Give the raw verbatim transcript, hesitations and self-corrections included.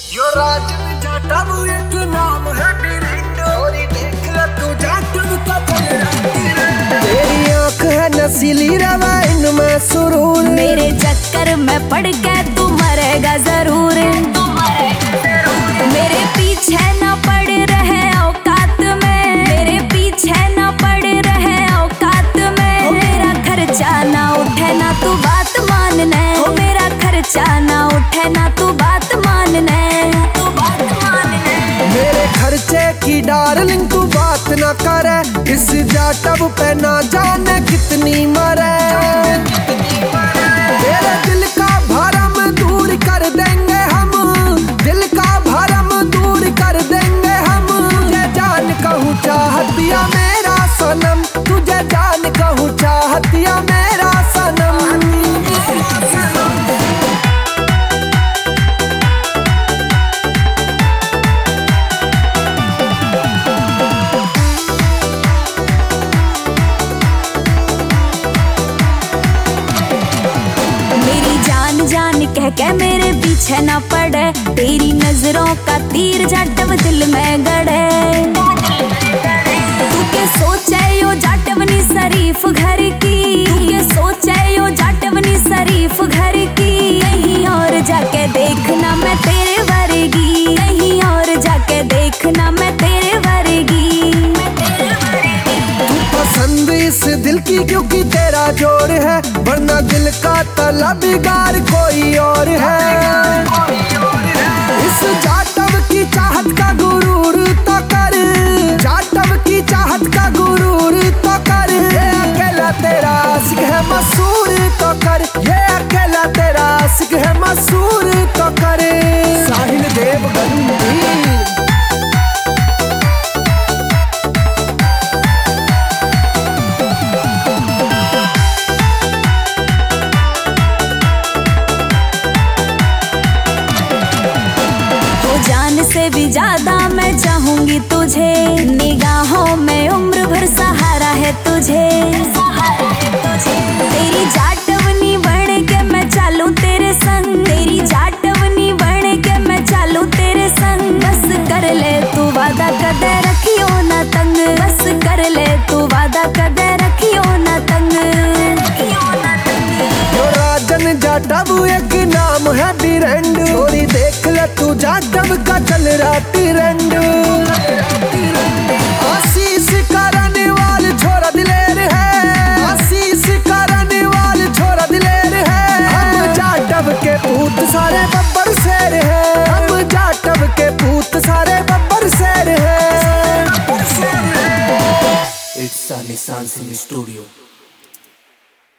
यो राजन जाटव एक नाम है डिरेंडो, देख ले तू जाटव का तेरी आंख है नसीली रवा इनमें सुरूर, मेरे चक्कर में पड़ के तू मरेगा जरूर। मेरे पीछे ना पड़ रहे औकात में, मेरे पीछे ना पड़ रहे औकात में। मेरा खर्चा ना उठे ना तू बात मानने, मेरा खर्चा ना उठे ना तू बात मानने, तू बात मानने। मेरे खर्चे की डार्लिंग तू बात ना करे, इस जाटव पे ना जाने कितनी मरे। तेरे दिल का भरम दूर कर देंगे हम, दिल का भरम दूर कर देंगे हम। तुझे जान कहूँ चाहतिया मेरा सनम, तुझे जान कहूँ चाहतिया मेरा सनम। जान कह के मेरे पीछे ना पड़े, तेरी नजरों का तीर जाटव दिल में गड़े। तू के सोचे यो जाटवनी शरीफ घर की, तू के सोचे यो जाटवनी शरीफ घर की। कहीं और जाके देखना मैं तेरे वर्गी, कहीं और जाके देखना मैं तेरे वर्गी। तू पसंद इस दिल की क्योंकि तेरा जोर है, वरना दिल का तलबगार कोई और है। इस जाटव की चाहत का गुरूर तो कर, जाटव की चाहत का गुरूर तो कर। ये अकेला तेरा आशिक है मशहूर तो कर, ये अकेला तेरा आशिक है मशहूर तो कर। साहिल देवगन से भी ज्यादा मैं चाहूंगी तुझे, निगाहों में उम्र भर सहारा है तुझे। तेरी जाटवनी बन के मैं चालूं तेरे संग, तेरी जाटवनी बन के मैं चालूं तेरे संग। बस कर ले तू वादा कदे रखियो ना तंग, बस कर ले तू वादा कदे रखियो ना तंग, रखियो ना तंग। यो राजन जाटव एक नाम है डिरेंडो, छोरी देख ले तू जाटव का चल रहा ट्रेंड। आशीष करने वाले छोरा दिलेर है, आशीष करने वाले छोरा दिलेर है। हम जाटव के पूत सारे बब्बर शेर है, हम जाटव के पूत सारे बब्बर शेर है। It's Sunny Sun Studio.